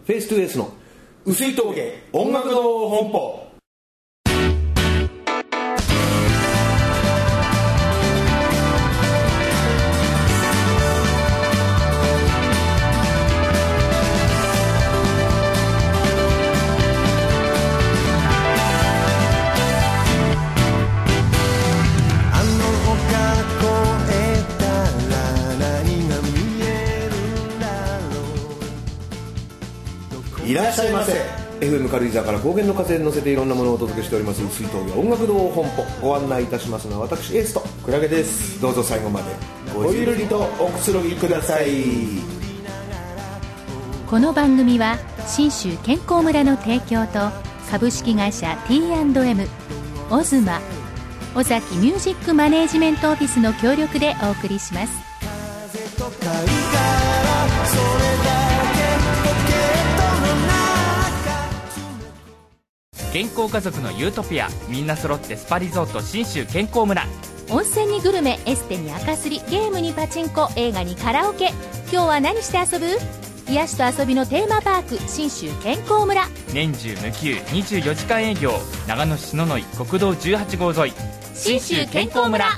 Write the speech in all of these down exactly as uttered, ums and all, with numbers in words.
フェイストゥフェイスの薄い峠音楽堂本舗。いらっしゃいませ。 エフエム 軽井沢から高原の風に乗せていろんなものをお届けしております薄い峠音楽堂本舗。ご案内いたしますのは私エースとクラゲです。 どうぞ最後までごゆるりとおくつろぎください。 この番組は信州健康村の提供と株式会社 ティーアンドエム、 オズマ、尾崎ミュージックマネージメントオフィスの協力でお送りします。 健康家族のユートピア、みんな揃ってスパリゾート信州健康村。 温泉にグルメ、エステに赤すり、ゲームにパチンコ、映画にカラオケ。今日は何して遊ぶ？癒しと遊びのテーマパーク信州健康村。 年中無休にじゅうよじかん営業。長野市篠ノ井国道じゅうはち号沿い信州健康村。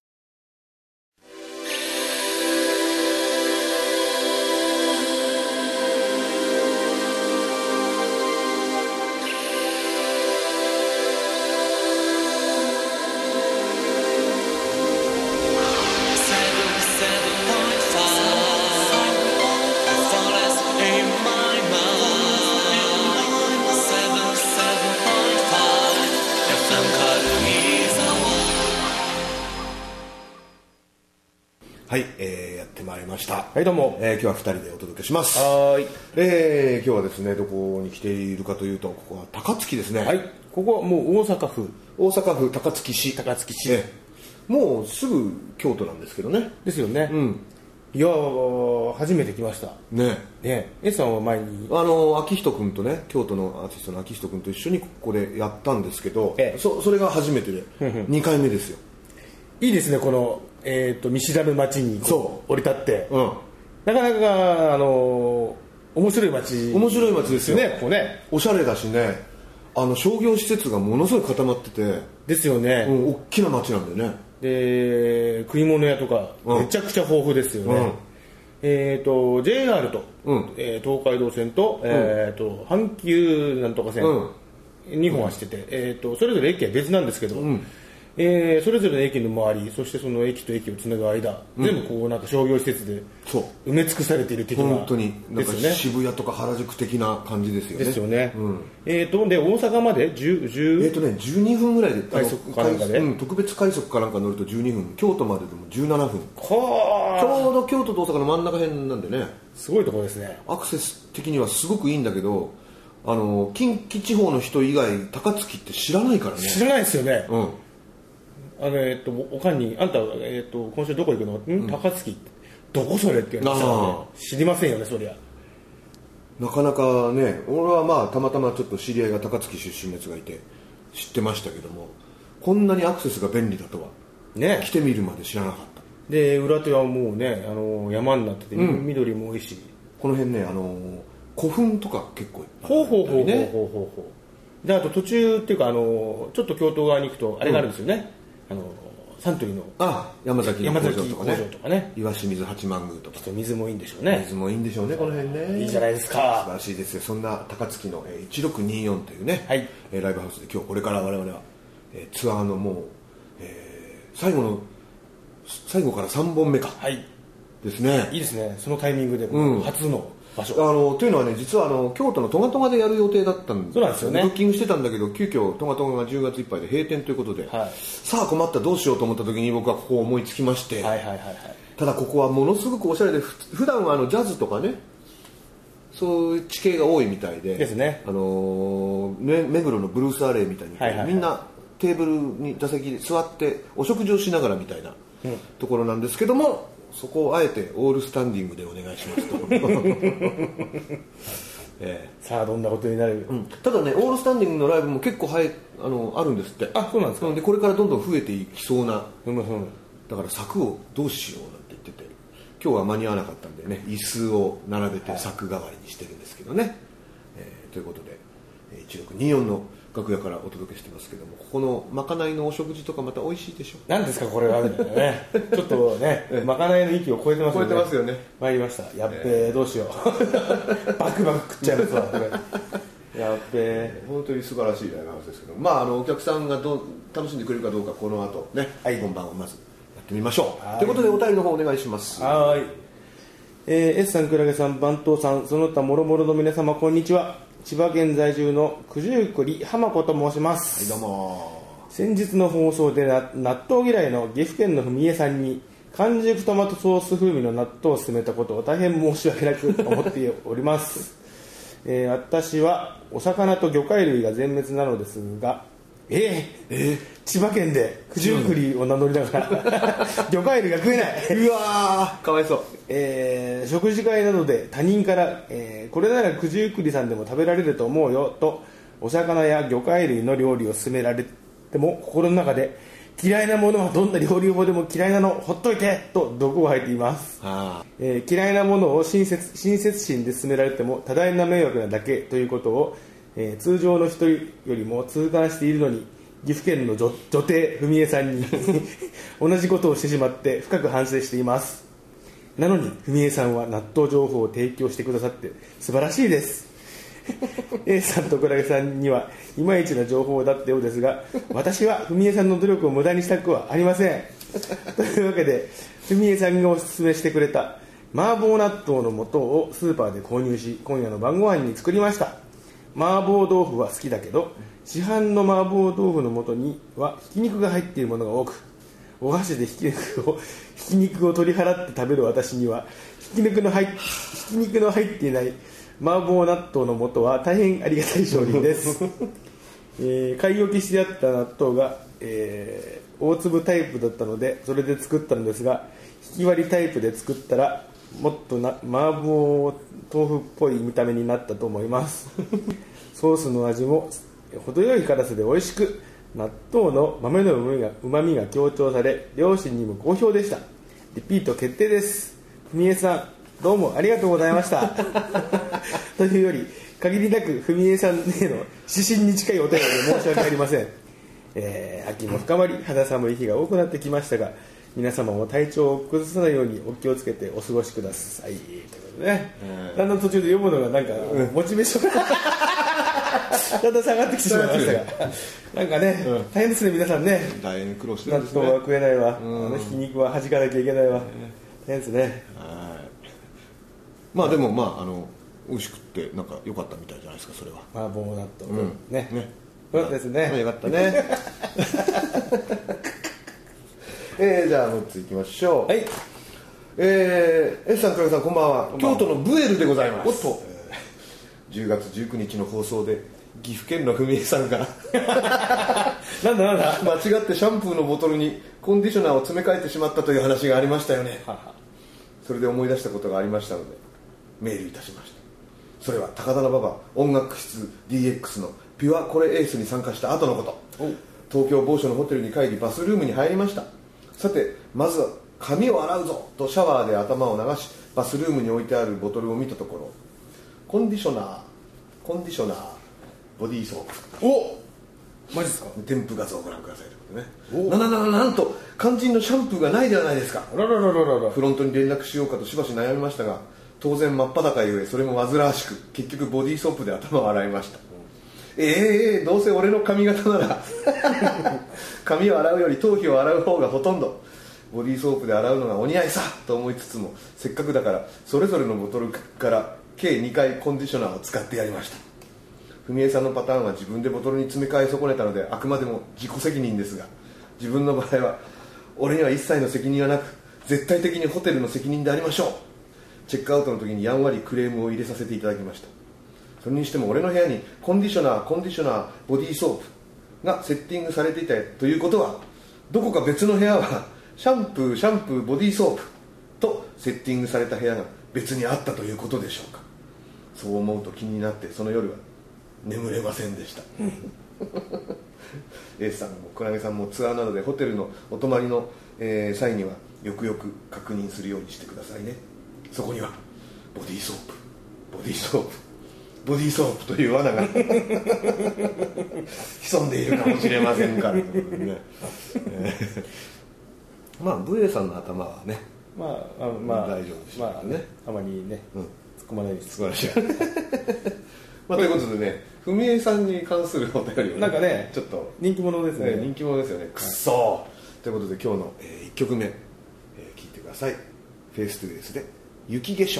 はい、えー、やってまいりました。 はい、どうも、 えー、今日はふたりでお届けします。 はーい、 えー、今日はですね、どこに来ているかというと、ここは高槻ですね。 はい、ここはもう大阪府大阪府高槻市。 高槻市、 えー、もうすぐ京都なんですけどね。 ですよね。 うん。 いやー、初めて来ましたね。 ね。エさんは前にあの秋人君とね、京都のアーティストの秋人君と一緒にここでやったんですけど、 ええ、 そ, それが初めてでにかいめですよ。 いいですね、この、えー、と見知らぬ街にそう降り立って、 うん、 なかなかあのー、面白い街面白い街ですよね。ここね、 おしゃれだしね、あの商業施設がものすごい固まっててですよね、 うん、大きな街なんだよね。 で食い物屋とか、うん、めちゃくちゃ豊富ですよね。うん、えー、と ジェイアール と、うんえー、東海道線と、うんえー、と阪急なんとか線、うん、にほん走ってて、うんえー、とそれぞれ駅は別なんですけど、うんえー、それぞれの駅の周り、そしてその駅と駅をつなぐ間、うん、全部こうなんか商業施設で埋め尽くされている的な、 本当になんか渋谷とか原宿的な感じですよね。 ですよね。うん、えーとで大阪までじゅう、じゅうえーとねじゅうにふんぐらいで快速かなんかで、 うん、特別快速かなんか乗るとじゅうにふん、京都まででもじゅうななふん。はちょうど京都と大阪の真ん中辺なんでね、 すごいところですね。 アクセス的にはすごくいいんだけど、あの近畿地方の人以外高槻って知らないからね。 知らないですよね。 うんあのえっとおかんにあんた、えっと今週どこ行くの？ん、うん、高槻どこそれって言われて、ね、知りませんよねそりゃ。 なかなかね、俺はまあたまたまちょっと知り合いが高槻出身のやつがいて知ってましたけども、こんなにアクセスが便利だとはね、来てみるまで知らなかった。 で裏手はもうね、あの山になってて、うん、緑も多いし、 この辺ね、あの古墳とか結構いっぱい、 ほうほうほうほうほうほうほう。であと途中っていうか、あのちょっと京都側に行くとあれがあるんですよね、うん、あのサントリーのあ山崎の工場とかね、 とかね、 岩清水八幡宮とか。 水もいいんでしょうね。 水もいいんでしょうね、この辺ね。 いいじゃないですか。 素晴らしいですよ。そんな高槻のいちろくによんというね、はい、ライブハウスで今日これから我々はツアーのもう、えー、最後の最後からさんぼんめか、はい、ですね。 いいですね、そのタイミングで初の場所、 うん、あのというのはね、実はあの京都のトガトガでやる予定だったんです。 そうなんですよね。 ブッキングしてたんだけど、急遽トガトガがじゅうがついっぱいで閉店ということで、はい、さあ困った、どうしようと思った時に僕はここを思いつきまして、はいはいはいはい、ただここはものすごくおしゃれで、普段はあのジャズとかね、そういう地形が多いみたいでですね、 あのね、目黒のブルースアレイみたいに、はいはいはい、みんなテーブルに座席で座ってお食事をしながらみたいな、うん、ところなんですけども、そこをあえてオールスタンディングでお願いしますと、えー、 さあどんなことになる、 うん、ただね、オールスタンディングのライブも結構はえあのあるんですって。 あ、そうなんですか。 でこれからどんどん増えていきそうな、 うんうん、 だから柵をどうしようなんて言ってて、今日は間に合わなかったんでね、椅子を並べて柵代わりにしてるんですけどね、 えー、ということでいちろくによんの楽屋からお届けしてますけども、ここのまかないのお食事とかまた美味しいでしょ。 何ですかこれはねちょっとねまかないの域を超えてますよね。 超えてますよね。 参りました。やっべえ、どうしようバクバク食っちゃいますわこれやっべえ、 本当に素晴らしいライブハウスですけど、まあ、あのお客さんがど楽しんでくれるかどうかこの後ね、はい、本番をまずやってみましょう。ということでお便りの方お願いします。 はい、えー、S さん、クラゲさん、番頭さん、その他もろもろの皆様こんにちは。千葉県在住の九十九里浜子と申します。 はい、どうも。 先日の放送でな納豆嫌いの岐阜県の文江さんに完熟トマトソース風味の納豆を勧めたことを大変申し訳なく思っておりますえー、私はお魚と魚介類が全滅なのですが、えー、えー、千葉県で九十九里を名乗りながら魚介類が食えないうわーかわいそう。 えー、食事会などで他人から、えー、これなら九十九里さんでも食べられると思うよとお魚や魚介類の料理を勧められても心の中で嫌いなものはどんな料理法でも嫌いなのほっといてと毒を吐いています、えー、嫌いなものを親切、親切心で勧められても多大な迷惑なだけということを、えー、通常の人よりも痛感しているのに岐阜県の女帝文江さんに同じことをしてしまって深く反省しています。なのに文江さんは納豆情報を提供してくださって素晴らしいですA さんとクラゲさんにはいまいちな情報だったようですが、私は文江さんの努力を無駄にしたくはありませんというわけで文江さんがおすすめしてくれた麻婆納豆の素をスーパーで購入し今夜の晩ご飯に作りました。麻婆豆腐は好きだけど市販の麻婆豆腐の素にはひき肉が入っているものが多く、お箸でひき肉をひき肉を取り払って食べる私にはひき肉の入っひき肉の入っていない麻婆納豆の素は大変ありがたい商品です、えー、買い置きしてあった納豆が、えー、大粒タイプだったのでそれで作ったのですが、ひき割りタイプで作ったらもっとな麻婆豆腐っぽい見た目になったと思いますソースの味も程よい辛さで美味しく、納豆の豆のうまみが強調され両親にも好評でした。リピート決定です。文江さんどうもありがとうございましたというより限りなく文江さんへの指針に近いお便りで申し訳ありません、えー、秋も深まり肌寒い日が多くなってきましたが、皆様も体調を崩さないようにお気をつけてお過ごしくださいということでね、だんだん途中で読むのがなんか、うん、モチベーションがだんだん下がってきてしまいましたがなんかね、うん、大変ですね皆さんね。 大変苦労してるんですね。 納豆は食えないわ、うん、あのひき肉は弾かなきゃいけないわ、大変ですね。 まあでもまああの美味しくってなんか良かったみたいじゃないですかそれは。 麻婆納豆、うん、ねね良かったですね。良かったねえー、じゃあもう一ついきましょう。はい。えー、S さん、クラゲさんこんばんは。京都のブエルでございます。おっと、えー、じゅうがつじゅうくにちの放送で岐阜県の文江さんがなんだなんだ間違ってシャンプーのボトルにコンディショナーを詰め替えてしまったという話がありましたよね。はは、それで思い出したことがありましたのでメールいたしました。それは高田馬場音楽室 ディーエックス のピュアコレエースに参加した後のこと。東京某所のホテルに帰りバスルームに入りました。さてまずは髪を洗うぞとシャワーで頭を流しバスルームに置いてあるボトルを見たところ、コンディショナーコンディショナーボディーソープ。 おマジですか。 添付画像をご覧くださいということでね。なななななんと肝心のシャンプーがないではないですか。 あらららららら。 フロントに連絡しようかとしばし悩みましたが、当然真っ裸ゆえそれも煩わしく結局ボディーソープで頭を洗いました。えー、えー、どうせ俺の髪型なら髪を洗うより頭皮を洗う方がほとんど、ボディーソープで洗うのがお似合いさと思いつつも、せっかくだからそれぞれのボトルから計にかいコンディショナーを使ってやりました。文江さんのパターンは自分でボトルに詰め替え損ねたのであくまでも自己責任ですが、自分の場合は俺には一切の責任はなく絶対的にホテルの責任でありましょう。チェックアウトの時にやんわりクレームを入れさせていただきました。それにしても俺の部屋にコンディショナーコンディショナーボディーソープがセッティングされていたということは、どこか別の部屋はシャンプーシャンプーボディーソープとセッティングされた部屋が別にあったということでしょうか。そう思うと気になってその夜は眠れませんでしたエースさんもクラゲさんもツアーなどでホテルのお泊まりの、えー、際にはよくよく確認するようにしてくださいね。そこにはボディーソープボディーソープボディーソープという罠が潜んでいるかもしれませんからということでね、えー、まあ武衛さんの頭はね、 まああまあ大丈夫でしょうね、 まあね、たまにね、うん、突っ込まないです。 突っ込まないまあ、ということでね、文江さんに関するお便りを、ね、 なんかね、 ちょっと人気者ですね。 ね、人気者ですよね。くっそー、はい、ということで今日の、えー、いっきょくめ、えー、聴いてください。フェイストゥフェイスで雪化粧。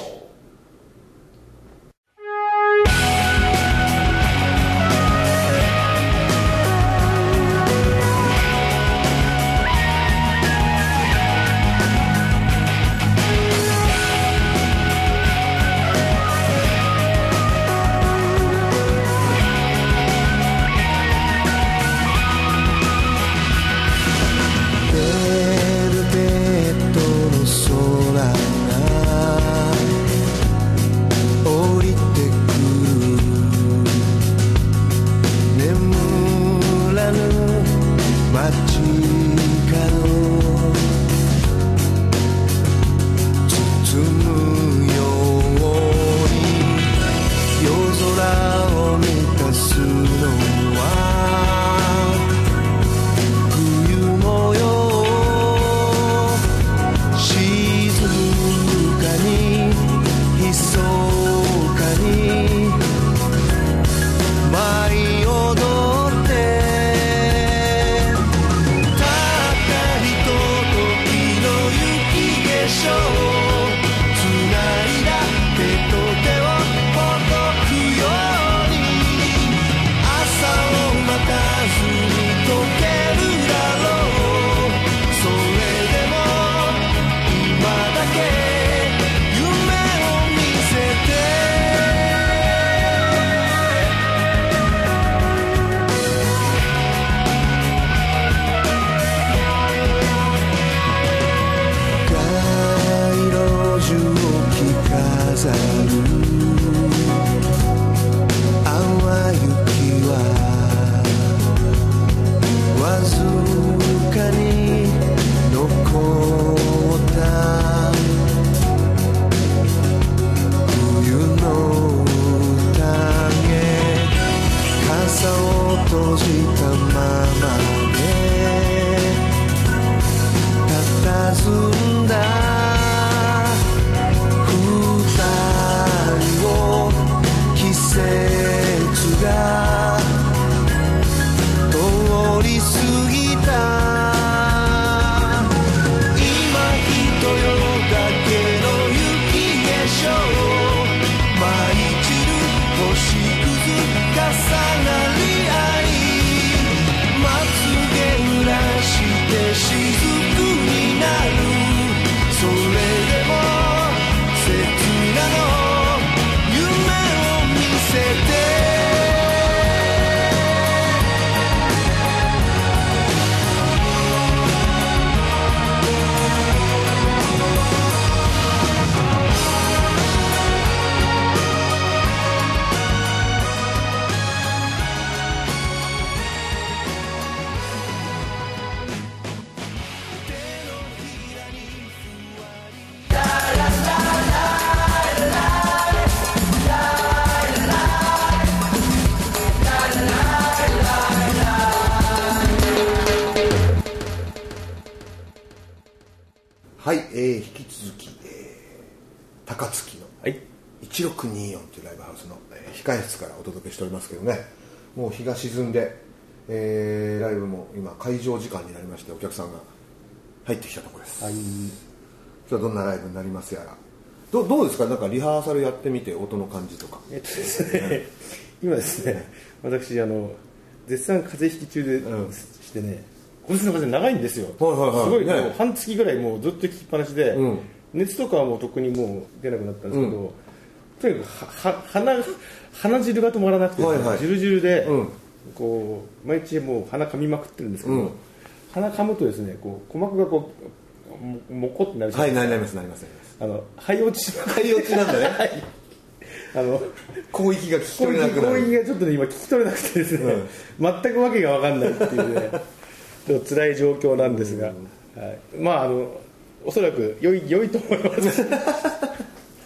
はい、えー、引き続き、えー、高槻のいちろくにーよんというライブハウスの、えー、控え室からお届けしておりますけどね、もう日が沈んで、えー、ライブも今開場時間になりましてお客さんが入ってきたところです、はい、今日はどんなライブになりますやら。 ど, どうですか、なんかリハーサルやってみて音の感じとか。 えっとですね今ですね、私あの絶賛風邪ひき中で、うん、してね、今年の風邪長いんですよ、はいはいはい、すごい、ね、もう半月ぐらいもうずっと聞きっぱなしで、うん、熱とかはもう特にもう出なくなったんですけど、うん、とにかくは鼻鼻汁が止まらなくて、はいはい、ジュルジュルで、うん、こう毎日もう鼻噛みまくってるんですけど、うん、鼻噛むとですね、こう鼓膜がこう も, もこってなるじゃないですか。 はい、なりますなります。 あの肺落ち肺落ちなんだね、はい、あの広域が聞き取れなくなる。広域がちょっとね今聞き取れなくてですね、うん、全くわけが分かんないっていうねちょっと辛い状況なんですが、はい、まああのおそらく良い良いと思いますち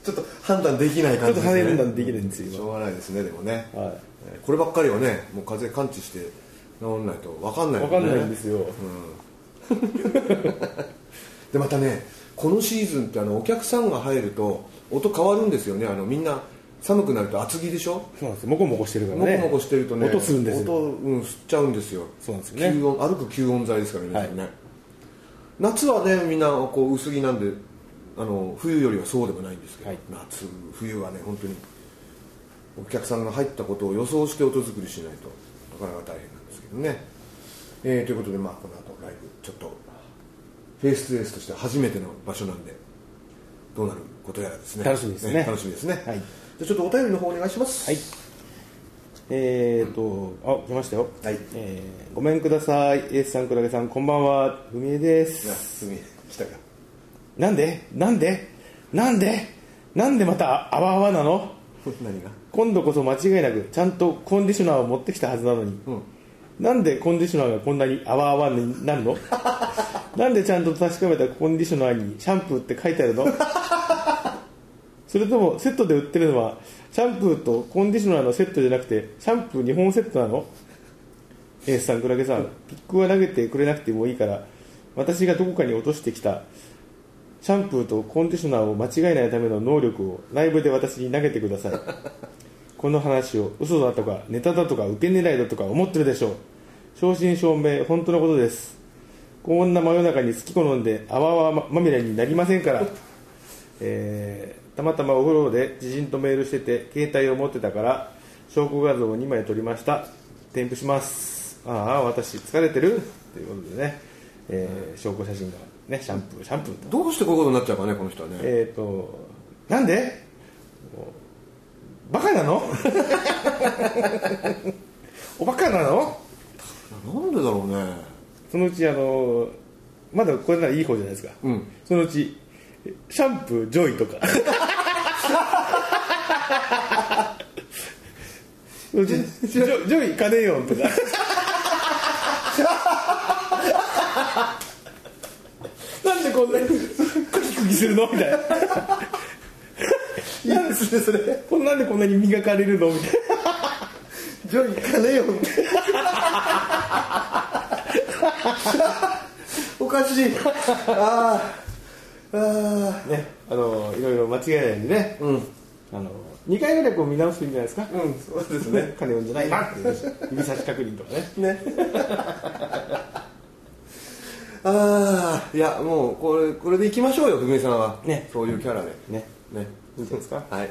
ちょっと判断できない感じですね。 ちょっと判断できないんですよ。 しょうがないですねでもね、 はい、 こればっかりはねもう風感知して治んないと分かんないもんね。 分かんないんですよ、 うん、でまたねこのシーズンってあのお客さんが入ると音変わるんですよね。あのみんな寒くなると厚着でしょ。 そうなんですよ。モコモコしてるからね。 モコモコしてるとね音するんですよ。 音、うん、吸っちゃうんですよ。 そうなんですよね。 吸音歩く吸音材ですからね、はい、ね夏はねみんなこう薄着なんであの冬よりはそうでもないんですけど、はい、夏冬はね本当にお客さんが入ったことを予想して音作りしないとなかなか大変なんですけどね、えー、ということで、まあ、この後ライブちょっとフェイストゥフェイスとして初めての場所なんでどうなることやらですね。 楽しみですね。 ね楽しみですね、はい、じゃあちょっとお便りの方お願いします。 はい、えーとあ来ましたよ、 はい、 えー、ごめんください。エースさん、クラゲさん、こんばんは。ふみえです。 ふみえ来たか。 なんでなんでなんでなんでまたあわあわなの何が。 今度こそ間違いなくちゃんとコンディショナーを持ってきたはずなのに、うん、なんでコンディショナーがこんなにあわあわになるのなんでちゃんと確かめたコンディショナーにシャンプーって書いてあるのそれともセットで売ってるのはシャンプーとコンディショナーのセットじゃなくてシャンプーにほんセットなの。エースさん、クラゲさん、ピックは投げてくれなくてもいいから私がどこかに落としてきたシャンプーとコンディショナーを間違えないための能力をライブで私に投げてくださいこの話を嘘だとかネタだとか受け狙いだとか思ってるでしょう。正真正銘本当のことです。こんな真夜中に好き好んであわあわまみれになりませんから、えー、たまたまお風呂で知人とメールしてて携帯を持ってたから証拠画像をにまい撮りました。添付します。ああ私疲れてるということでね、えー、証拠写真がね、シャンプーシャンプーとどうしてこういうことになっちゃうかねこの人はね。 えっ、ー、となんでバカなのおバカなのなんでだろうね。 そのうちあのまだこれならいい方じゃないですか、うん、そのうちシャンプージョイとかそのうちジョジョイカネヨンとかなんでこんなにクキクキするのみたいな。 嫌ですねそれ。 こんなんでこんなに磨かれるのみたいな。 ジョイカネヨンおかしい。ああね、あのいろいろ間違いないんでね、うん、あのにかいぐらいこう見直してるんじゃないですか。 うんそうですね。 カネヨンじゃないなっていう指差し確認とかね。ねああいやもうこれこれでいきましょうよふみえさんは、ね、そういうキャラでねねいいんじゃないですか。 はい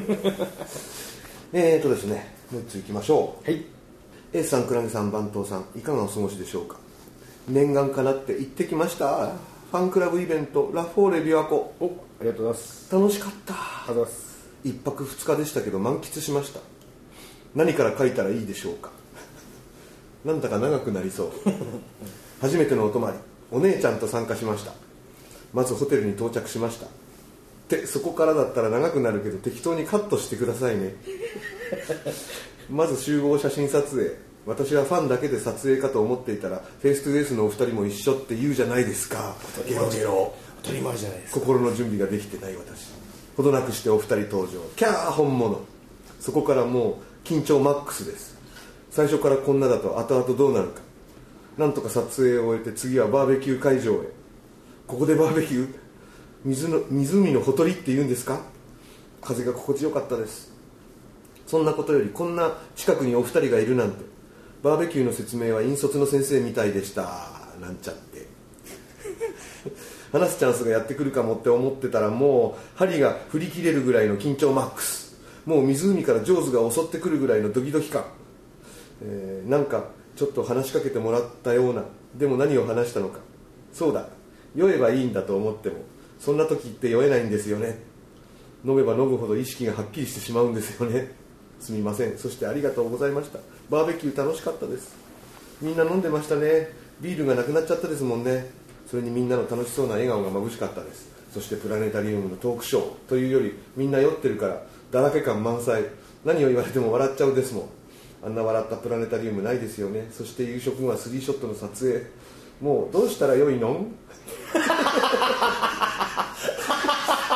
えーとですねもう一ついきましょう。はい。エースさん、クラゲさん、番頭さん、いかがお過ごしでしょうか。念願かなって行ってきました。ファンクラブイベントラフォーレ琵琶湖。 お、ありがとうございます。 楽しかった。 ありがとうございます。 一泊二日でしたけど満喫しました。何から書いたらいいでしょうか。なんだか長くなりそう初めてのお泊まり、お姉ちゃんと参加しました。まずホテルに到着しました。でそこからだったら長くなるけど適当にカットしてくださいねまず集合写真撮影。私はファンだけで撮影かと思っていたらフェイストゥフェイスのお二人も一緒って言うじゃないですか。 ゲロゲロ当たり前じゃないですか。 心の準備ができてない私。ほどなくしてお二人登場。キャー本物。そこからもう緊張マックスです。最初からこんなだと後々どうなるか。なんとか撮影を終えて次はバーベキュー会場へ。ここでバーベキュー。水の湖のほとりって言うんですか。風が心地よかったです。そんなことよりこんな近くにお二人がいるなんて。バーベキューの説明は引率の先生みたいでしたなんちゃって話すチャンスがやってくるかもって思ってたらもう針が振り切れるぐらいの緊張マックス。もう湖からジョーズが襲ってくるぐらいのドキドキ感、えー、なんかちょっと話しかけてもらったような。でも何を話したのか。そうだ酔えばいいんだと思ってもそんな時って酔えないんですよね。飲めば飲むほど意識がはっきりしてしまうんですよね。すみません。そしてありがとうございました。バーベキュー楽しかったです。みんな飲んでましたね。ビールがなくなっちゃったですもんね。それにみんなの楽しそうな笑顔が眩しかったです。そしてプラネタリウムのトークショーというよりみんな酔ってるからだらけ感満載。何を言われても笑っちゃうですもん。あんな笑ったプラネタリウムないですよね。そして夕食後はスリーショットの撮影。もうどうしたらよいの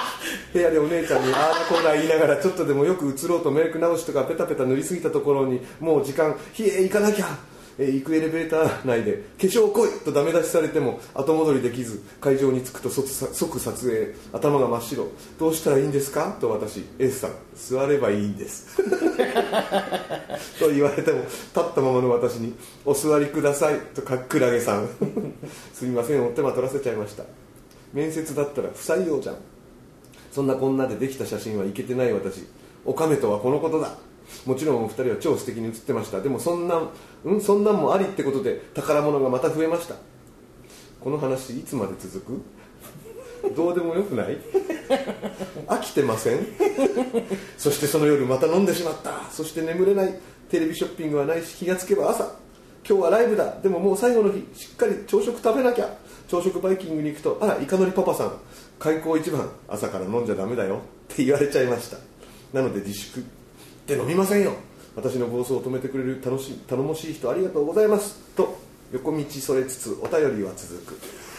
部屋でお姉ちゃんにあーだこーだ言いながらちょっとでもよく映ろうとメイク直しとかペタペタ塗りすぎたところにもう時間ひえ行かなきゃ、えー、行くエレベーター内で化粧来いとダメ出しされても後戻りできず会場に着くと即撮影、頭が真っ白、どうしたらいいんですかと私、エースさん座ればいいんですと言われても立ったままの私にお座りくださいとかっくらげさんすみませんお手間取らせちゃいました。面接だったら不採用じゃん。そんなこんなでできた写真はいけてない私、おかめとはこのことだ。もちろんお二人は超素敵に写ってました。でもそんな、うん、そんなんもありってことで宝物がまた増えました。この話いつまで続く？どうでもよくない？飽きてません？そしてその夜また飲んでしまった。そして眠れない。テレビショッピングはないし気がつけば朝。今日はライブだ。でももう最後の日しっかり朝食食べなきゃ。朝食バイキングに行くと、あらイカのりパパさん開口一番、朝から飲んじゃダメだよって言われちゃいました。なので自粛で飲みませんよ。私の暴走を止めてくれる楽しい頼もしい人ありがとうございますと横道それつつお便りは続く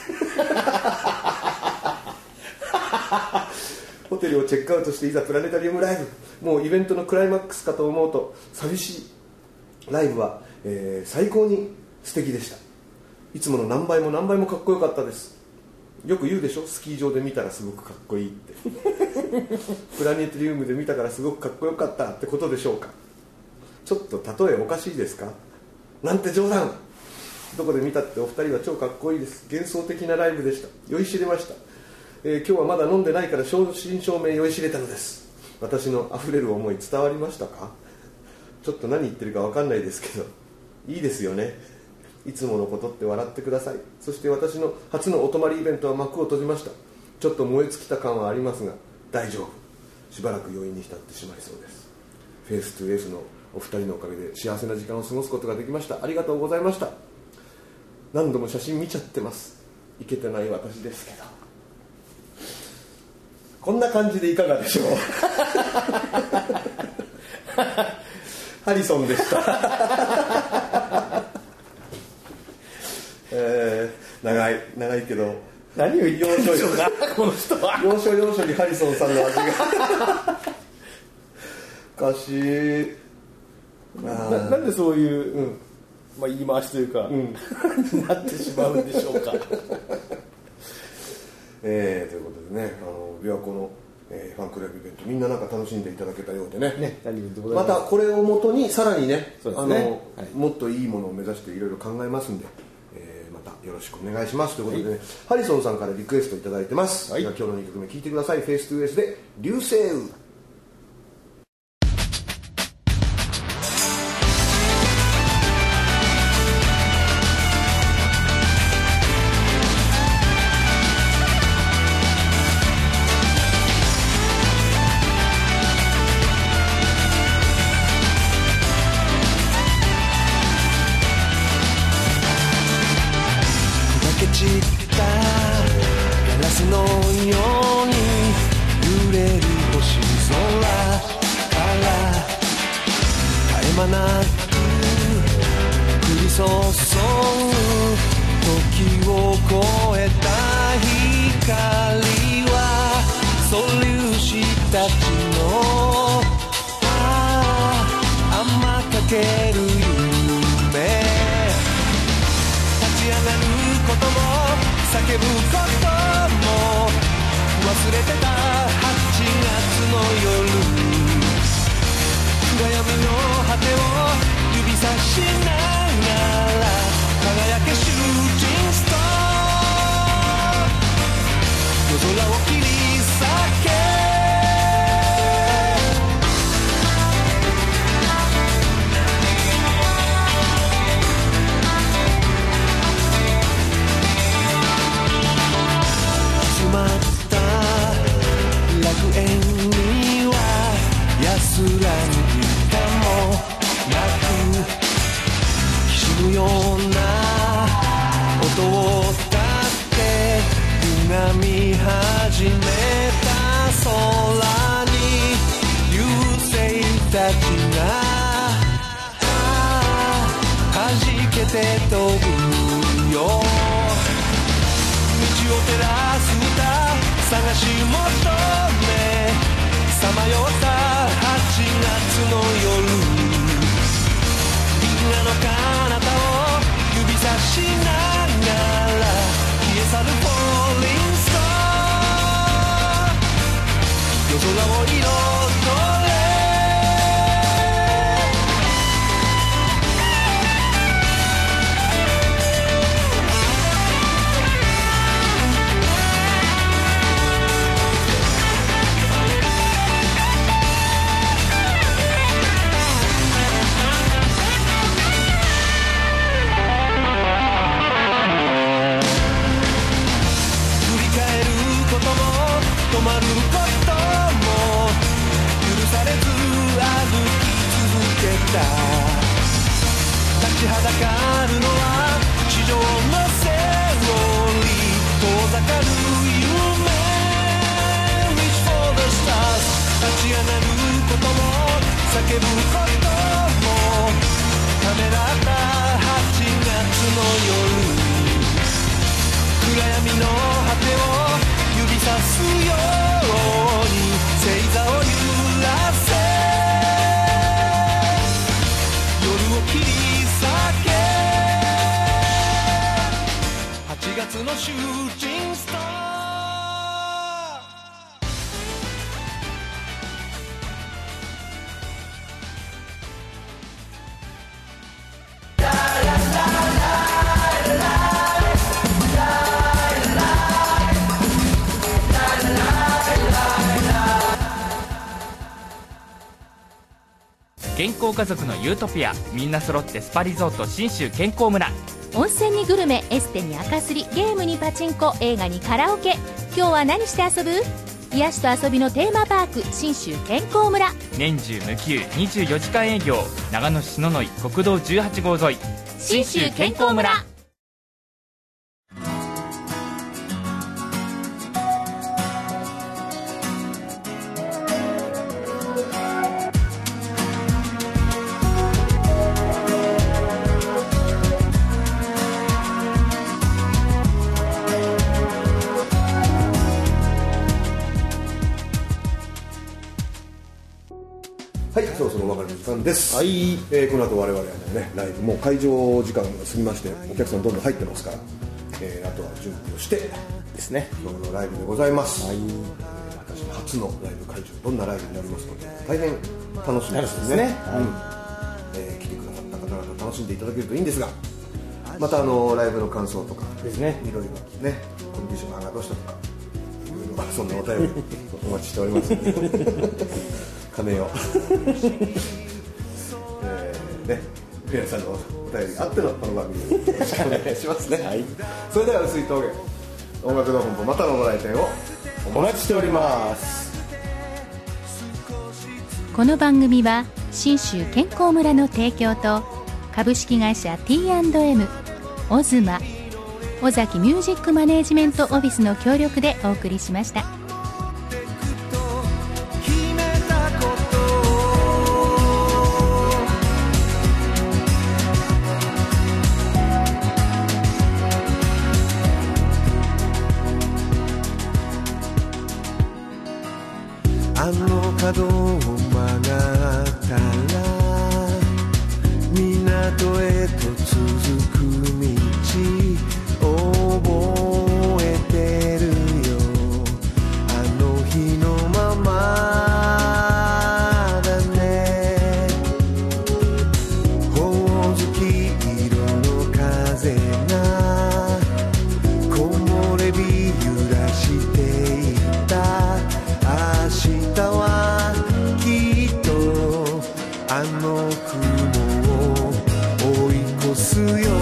ホテルをチェックアウトしていざプラネタリウムライブ、もうイベントのクライマックスかと思うと寂しい。ライブは、えー、最高に素敵でした。いつもの何倍も何倍もかっこよかったです。よく言うでしょ、スキー場で見たらすごくかっこいいってプラネタリウムで見たからすごくかっこよかったってことでしょうか。ちょっと例えおかしいですか？なんて冗談。どこで見たってお二人は超かっこいいです。幻想的なライブでした。酔いしれました。えー、今日はまだ飲んでないから正真正銘酔いしれたのです。私のあふれる思い伝わりましたか？ちょっと何言ってるか分かんないですけどいいですよね。いつものことって笑ってください。そして私の初のお泊まりイベントは幕を閉じました。ちょっと燃え尽きた感はありますが大丈夫。しばらく余韻に浸ってしまいそうです。フェイストゥエースのお二人のおかげで幸せな時間を過ごすことができました。ありがとうございました。何度も写真見ちゃってます。いけてない私ですけど。こんな感じでいかがでしょうハリソンでしたえー、長い長いけど何を言ってるんでしょうかこの人は。 要所要所にハリソンさんの味がおかしいな, なんでそういう、うんまあ、言い回しというか、うん、なってしまうんでしょうかえー、ということでね、あの琵琶湖の、えー、ファンクラブイベントみんななんか楽しんでいただけたようで ね, ねまたこれをもとにさらに ね, ねあの、はい、もっといいものを目指していろいろ考えますんで、えー、またよろしくお願いしますということでね、はい、ハリソンさんからリクエストいただいてます、はい、今日のにきょくめ聴いてください。フェイストゥーエースで流星雨。 道を照らす歌探し求めさまよったはちがつの夜、銀河の彼方を指差しながら消え去るフォーリングスター、夜空を彩れ止まることも許されず歩き続けた、立ちはだかるのは地上のセオリー、遠ざかる夢 Reach for the stars、 立ち上がることも叫ぶこともためらったはちがつの夜、暗闇の果てを指さすように星座を揺らせ、夜を切り裂け、はちがつのシューティングスター。 健康家族のユートピア、みんな揃ってスパリゾート信州健康村。 温泉にグルメ、エステに赤すり、ゲームにパチンコ、映画にカラオケ。今日は何して遊ぶ？癒しと遊びのテーマパーク、信州健康村。 年中無休にじゅうよじかん営業、長野市篠ノ井国道じゅうはち号沿い、 信州健康村。 はい、そろそろお別れの時間です、 はい。 えー、この後我々はね、ライブもう会場時間が過ぎましてお客さんどんどん入ってますから、えー、あとは準備をしてですね、 今日のライブでございます、 はい。 私初のライブ会場、どんなライブになりますので大変楽しみですね、 楽しみですね、 うんえー、来てくださった方々楽しんでいただけるといいんですが、またあのライブの感想とかですね、 いろいろね、コンディションがどうしたとかいろいろそんなお便りお待ちしておりますので金をえーね、皆さんのお便りあってのこの番組よろしくお願いしますね、はい、それでは薄い峠音楽の本舗またのご来店をお待ちしております。 この番組は信州健康村の提供と株式会社 ティーアンドエム、 オズマ、尾崎ミュージックマネージメントオフィスの協力でお送りしました。 あの角を曲がったら港へと続く道覚えてるよ、あの日のままだね、ほおずき色の風が木漏れ日揺らしていた、明日はきっとあの雲を追い越すよ